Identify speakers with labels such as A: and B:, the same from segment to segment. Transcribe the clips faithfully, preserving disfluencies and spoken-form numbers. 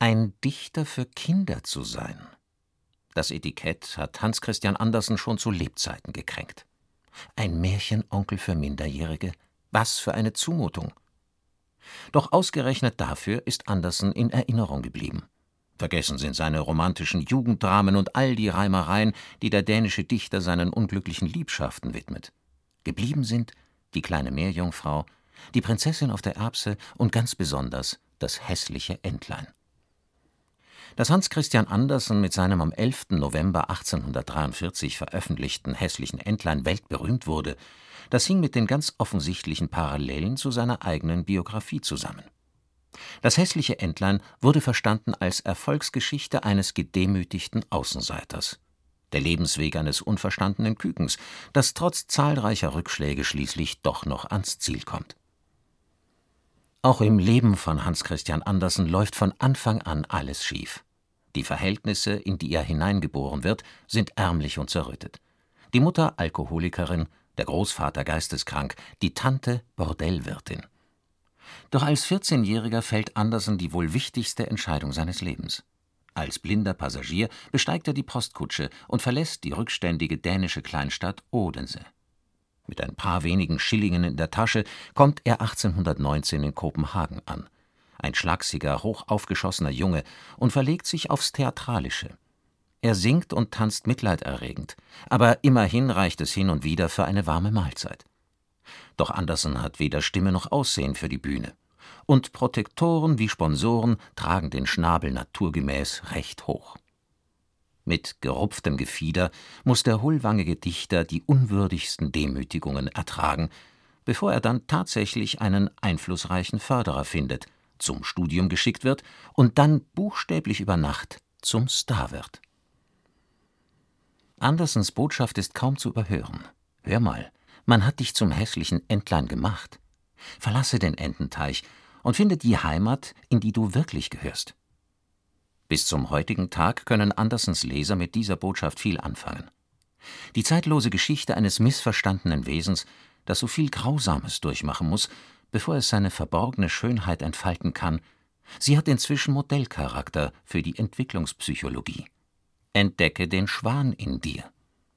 A: Ein Dichter für Kinder zu sein, das Etikett hat Hans Christian Andersen schon zu Lebzeiten gekränkt. Ein Märchenonkel für Minderjährige? Was für eine Zumutung! Doch ausgerechnet dafür ist Andersen in Erinnerung geblieben. Vergessen sind seine romantischen Jugenddramen und all die Reimereien, die der dänische Dichter seinen unglücklichen Liebschaften widmet. Geblieben sind die kleine Meerjungfrau, die Prinzessin auf der Erbse und ganz besonders das hässliche Entlein. Dass Hans Christian Andersen mit seinem am elften November achtzehnhundertdreiundvierzig veröffentlichten Hässlichen Entlein weltberühmt wurde, das hing mit den ganz offensichtlichen Parallelen zu seiner eigenen Biografie zusammen. Das Hässliche Entlein wurde verstanden als Erfolgsgeschichte eines gedemütigten Außenseiters. Der Lebensweg eines unverstandenen Kükens, das trotz zahlreicher Rückschläge schließlich doch noch ans Ziel kommt. Auch im Leben von Hans Christian Andersen läuft von Anfang an alles schief. Die Verhältnisse, in die er hineingeboren wird, sind ärmlich und zerrüttet. Die Mutter Alkoholikerin, der Großvater geisteskrank, die Tante Bordellwirtin. Doch als vierzehnjähriger fällt Andersen die wohl wichtigste Entscheidung seines Lebens. Als blinder Passagier besteigt er die Postkutsche und verlässt die rückständige dänische Kleinstadt Odense. Mit ein paar wenigen Schillingen in der Tasche kommt er achtzehnhundertneunzehn in Kopenhagen an. Ein schlagsiger, hoch aufgeschossener Junge und verlegt sich aufs Theatralische. Er singt und tanzt mitleiderregend, aber immerhin reicht es hin und wieder für eine warme Mahlzeit. Doch Andersen hat weder Stimme noch Aussehen für die Bühne. Und Protektoren wie Sponsoren tragen den Schnabel naturgemäß recht hoch. Mit gerupftem Gefieder muss der hohlwangige Dichter die unwürdigsten Demütigungen ertragen, bevor er dann tatsächlich einen einflussreichen Förderer findet, zum Studium geschickt wird und dann buchstäblich über Nacht zum Star wird. Andersens Botschaft ist kaum zu überhören. Hör mal, man hat dich zum hässlichen Entlein gemacht. Verlasse den Ententeich und finde die Heimat, in die du wirklich gehörst. Bis zum heutigen Tag können Andersens Leser mit dieser Botschaft viel anfangen. Die zeitlose Geschichte eines missverstandenen Wesens, das so viel Grausames durchmachen muss, bevor es seine verborgene Schönheit entfalten kann, sie hat inzwischen Modellcharakter für die Entwicklungspsychologie. Entdecke den Schwan in dir.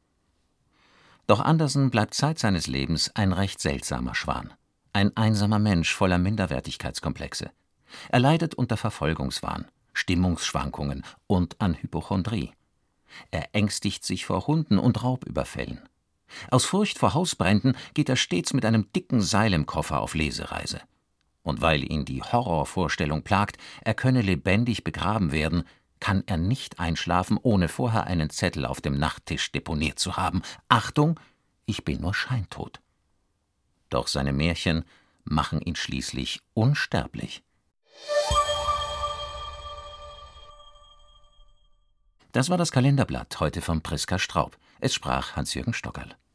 A: Doch Andersen bleibt Zeit seines Lebens ein recht seltsamer Schwan. Ein einsamer Mensch voller Minderwertigkeitskomplexe. Er leidet unter Verfolgungswahn, Stimmungsschwankungen und an Hypochondrie. Er ängstigt sich vor Hunden und Raubüberfällen. Aus Furcht vor Hausbränden geht er stets mit einem dicken Seil im Koffer auf Lesereise. Und weil ihn die Horrorvorstellung plagt, er könne lebendig begraben werden, kann er nicht einschlafen, ohne vorher einen Zettel auf dem Nachttisch deponiert zu haben. Achtung, ich bin nur scheintot. Doch seine Märchen machen ihn schließlich unsterblich. Das war das Kalenderblatt, heute von Priska Straub. Es sprach Hans-Jürgen Stockerl.